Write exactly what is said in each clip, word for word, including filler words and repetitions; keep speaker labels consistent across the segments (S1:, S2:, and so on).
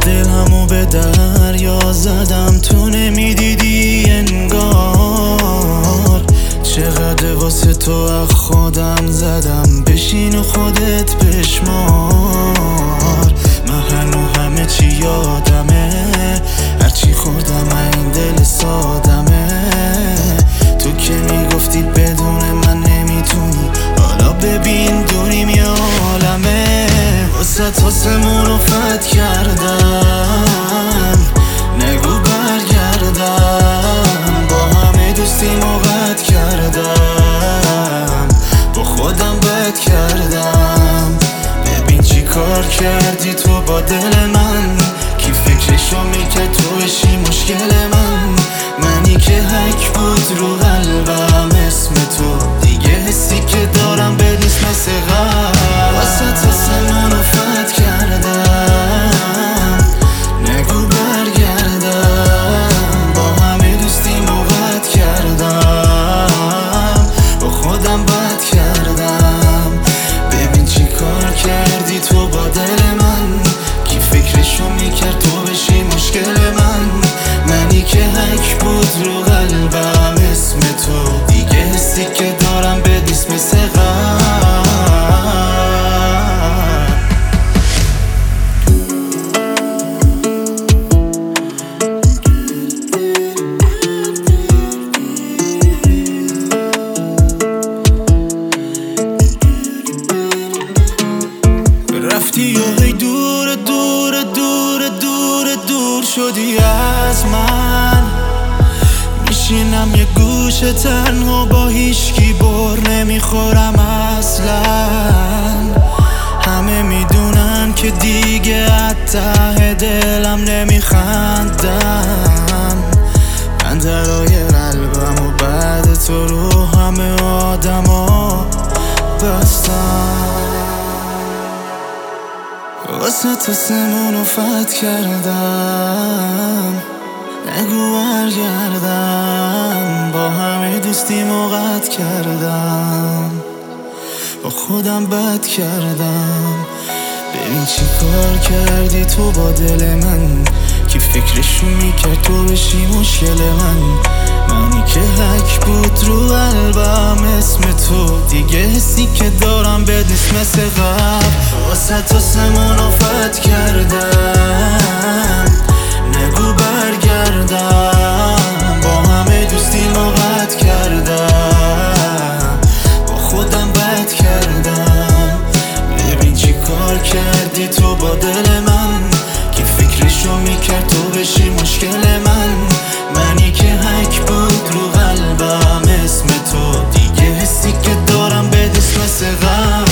S1: دلمو به دریا زدم، تو نمیدیدی انگار. چقدر واسه تو از خودم زدم، بشین و خودت بشمار. من هنو همه چی یادمه، هرچی خوردم این دل سادمه. تو که میگفتی بدون من نمیتونی، حالا ببین دوریم یه عالمه. واسه تاسمون رو فت کردم، نگو برگردم. با همه دوستیم و قد کردم، با خودم بد کردم. ببین چی کار کردی تو با دل من، کی فکرشو میکرد تو بشی مشکل من. منی که حک بود رو قلبم اسم تو، دیگه حسی که دارم به نیست مثل قبل. واسه تاسمون رو فت کردم، نگو برگردم. با همه دوستیم و قد کردم، با خودم بد کردم. ببین چی کار کردی تو با دل من، کی فکرشو میکرد تو بشی مشکل من. منی که حک بود رو قلبم اسم تو، دیگه حسی که دارم به نیست مثل قبل. رفتی و هی دور دور دور دور دور شدی از من. میشینم یه گوشه تنها با هیچکی، بر نمیخورم اصلا. همه میدونن که دیگه از ته دلم نمیخندم. من درای قلبم و بعد تو رو همه آدما بستم. واسه تاسمون رو فت کردم، نگو برگردم. با همه دوستیم و قد کردم، با خودم بد کردم. ببین چی کار کردی تو با دل من، کی فکرشو میکرد تو بشی مشکل من. منی که حک بود رو قلبم اسم تو، دیگه حسی که دارم به نیست مثل قبل. واسه تاسمون رو فت کردم، نگو برگردم. با همه دوستیم و قد کردم، با خودم بد کردم. ببین چی کار کردی تو با دل من، کی فکرشو میکرد تو بشی مشکل من. منی که حک بود رو قلبم اسم تو، دیگه حسی که دارم به نیست مثل قبل.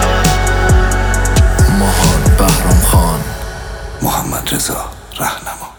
S2: محمد رضا رهنما.